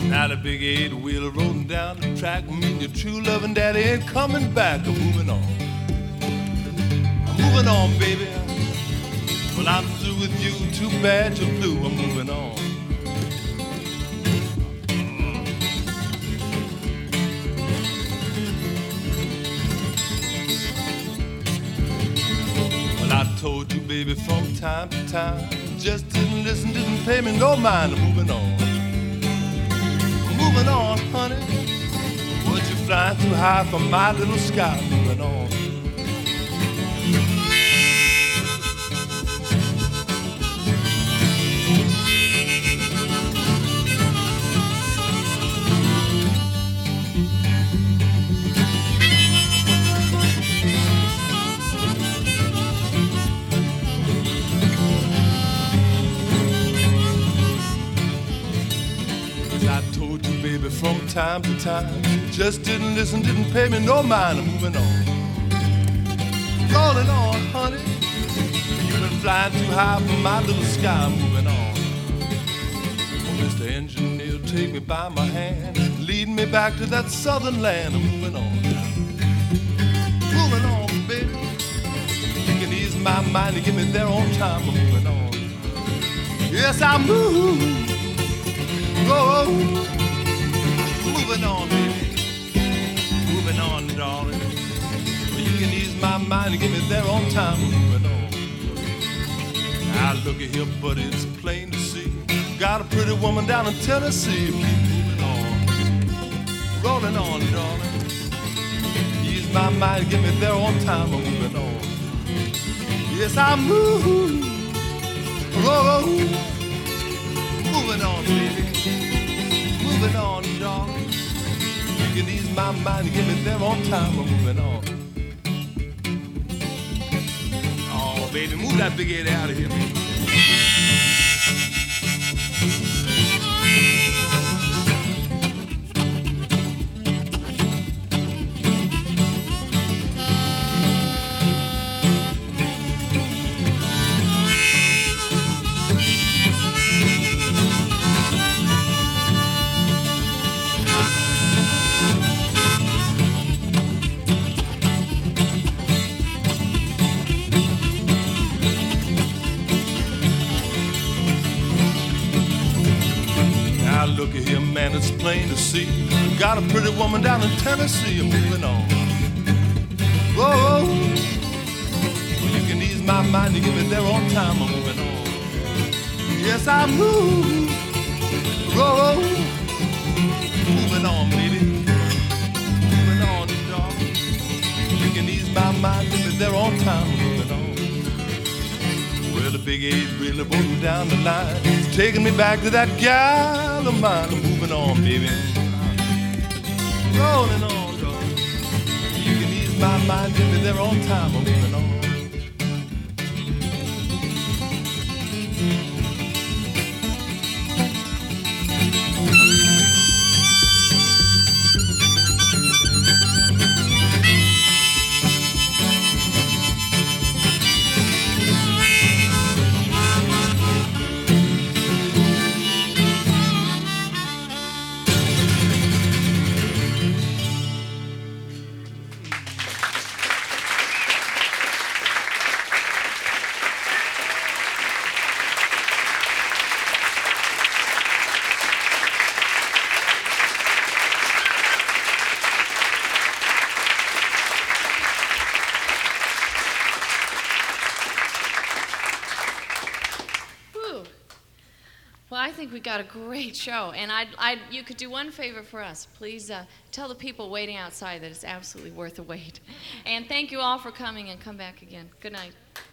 Now the big 8-wheeler rolling down the track. Me and your true loving daddy ain't coming back. I'm moving on. I'm moving on, baby. Well, I'm through with you. Too bad you're blue. I'm moving on. Well, I told you, baby, from time to time. Just didn't listen, didn't pay me no mind. I'm moving on. Moving on, honey. Would you fly too high from my little sky? Moving on. Baby, from time to time, just didn't listen, didn't pay me no mind. I'm moving on. Rolling on, honey. You've been flying too high from my little sky. I'm moving on. Oh, Mr. Engineer, take me by my hand, lead me back to that southern land. I'm moving on. Moving on, baby. You can ease my mind and get me there on time. I'm moving on. Yes, I move. Oh. Moving on, baby. Moving on, darling. Well, you can ease my mind and get me there on time. Moving on. Now look at here, buddy, it's plain to see. Got a pretty woman down in Tennessee. Moving on. Rolling on, darling. Ease my mind and get me there on time. I'm moving on. Yes, I move. Oh, moving on, baby. Moving on, darling. You can ease my mind and get me there on time. I'm moving on. Oh, baby, move that big head out of here, man. Look at here, man, it's plain to see. Got a pretty woman down in Tennessee. I'm moving on. Whoa, well, you can ease my mind and get me there on time. I'm moving on. Yes, I move. Whoa, moving on, baby. Moving on, darling. You can ease my mind and get me there on time. I'm moving on. Well, the big 8 really rolling down the line. It's taking me back to that gal of mine. I'm moving on, baby. Rolling on, darling. You can ease my mind, get me there on time. I'm moving on. Well, I think we got a great show, and you could do one favor for us. Please tell the people waiting outside that it's absolutely worth the wait. And thank you all for coming, and come back again. Good night.